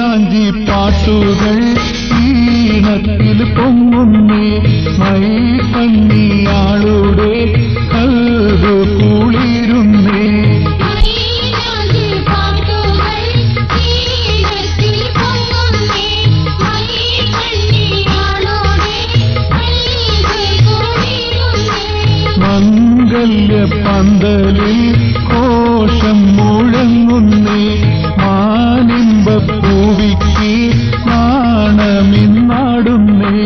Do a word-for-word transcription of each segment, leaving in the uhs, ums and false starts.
മൈലാഞ്ചി പാട്ടുകൾ ഈണത്തിൽ പൊങ്ങുന്നേ മൈകണ്ണിയാളുടെ കൽവ് കുളിരുന്നേ മംഗല്യ പന്തലിൽ കോശം മുഴങ്ങുന്നേ മാനിമ്പപ്പൂവിക്ക് നാണമിന്നാടുന്നേ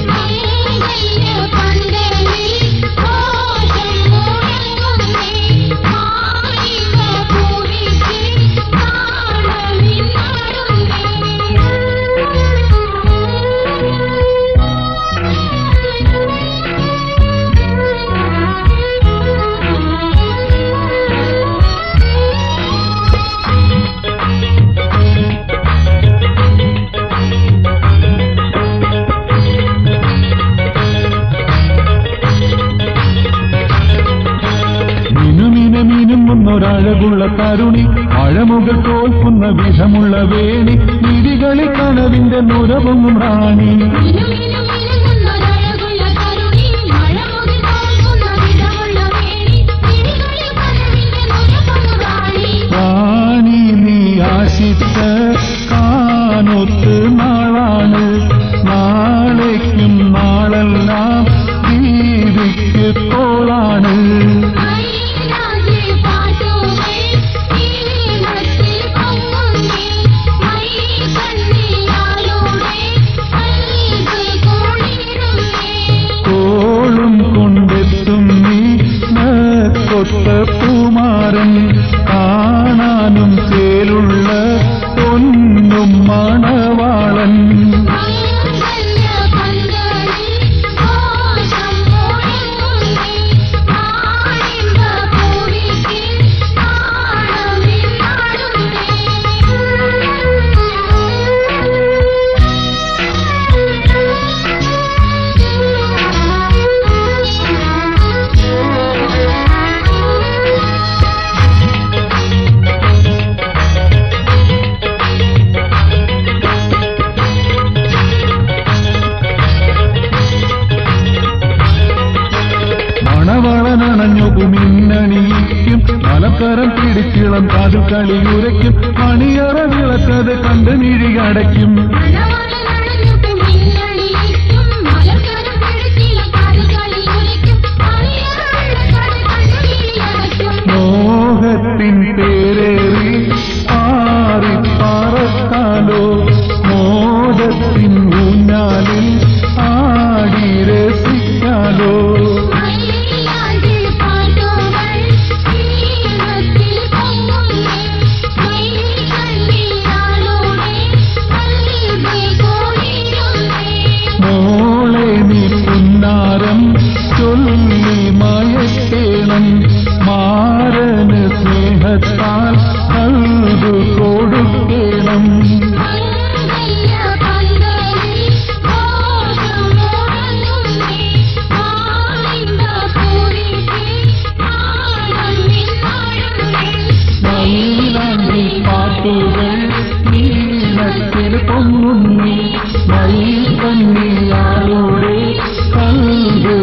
ഒരഴകുള്ള തരുണി മഴമുകൾ തോൽക്കുന്ന വിധമുള്ള വേണി നിധികളിൽ കനവിന്റെ നുരവൊന്നും റാണി റാണി നീ ആശിച്ച കാനൊത്ത് നാളാണ് നാളേക്കും നാളെല്ലാം ദീപിക്ക് തോളാണ് പൂമാരൻ കാണാനും ചേലുള്ള പൊന്നും മണവാളൻ ണഞ്ഞുമിന്നണിയിക്കും മലക്കരം പിടിച്ചിളം കാതുകളിയുരയ്ക്കും മണിയറ വിളക്കത് കണ്ട് മിഴികടയ്ക്കും മോഹത്തിൻ പേരേറി ആറി പറക്കാലോ മോഹത്തിൻ ഊഞ്ഞാലിൽ ആടി രസിക്കാലോ ചൊല്ലി മയക്കേണം മാരന് സ്നേഹത്താൽ കൽവ് കൊടുക്കേണം മൈലാഞ്ചി പാട്ടുകൾ നീളത്തിൽ പൊങ്ങുന്നേ മൈകണ്ണിയാളുടെ കൽവ്